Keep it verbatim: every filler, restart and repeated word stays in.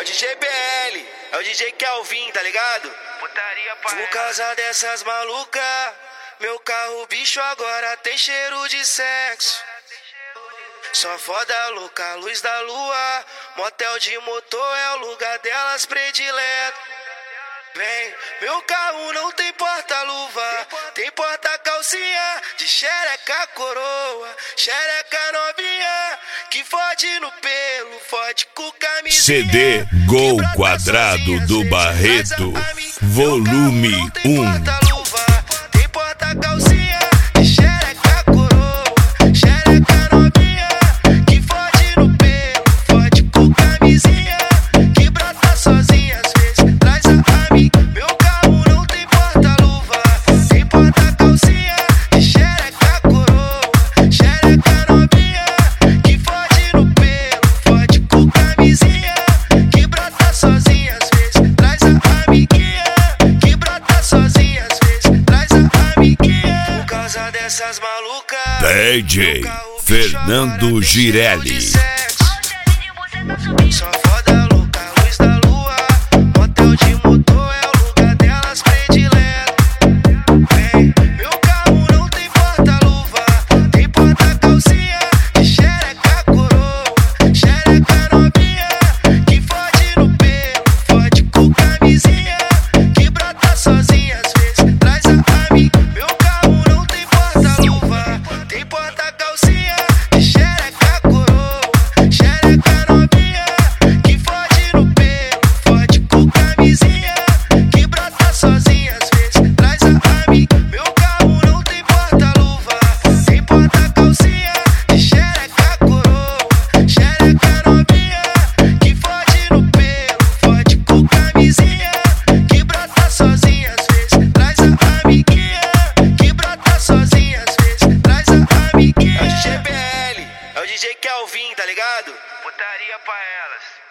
o D J B L, é o D J Kelvin, tá ligado? Putaria pra Por causa dessas malucas, meu carro bicho agora tem cheiro de sexo. Só foda louca, luz da lua, motel de motor é o lugar delas predileto. Vem, meu carro não tem porta-luva, tem porta-calcinha, de xereca coroa, xereca novinha, que fode no pelo, fode com camisinha. C D Gol Quadrado do Barreto, volume um. Tem porta-calcinha, de xereca coroa, xereca novinha, que fode no pelo, fode com camisinha, que brota sozinha às vezes, traz a amiga. Meu carro não tem porta-luva, tem porta-calcinha, de xereca coroa, xereca novinha, que fode no pelo, fode com camisinha, que brota sozinha às vezes, traz a amiguinha, que brota sozinha às vezes, traz a amiguinha. Por causa dessas malucas, D J Fernando Girelli. Só foda louca, luz da lua, motel de motor é o lugar delas predileto. Vem, meu carro não tem porta-luva, tem porta-calcinha, de xereca coroa, xereca novinha, que fode no pelo, fode com camisinha, que brota sozinha às vezes, traz a amiga. Meu carro não tem porta-luva, tem porta-calcinha, de xereca coroa, xereca novinha, que fode no pelo, fode com camisinha, que brota sozinha às vezes, traz a amiga. Meu carro não tem porta-luva, tem porta-calcinha, de xereca coroa, xereca novinha, que fode no pelo, fode com camisinha, que brota sozinha às vezes, traz a amiguinha, que brota sozinha às vezes, traz a amiguinha. É o D J B L, é o D J Kelvin, tá ligado? putaria pra elas.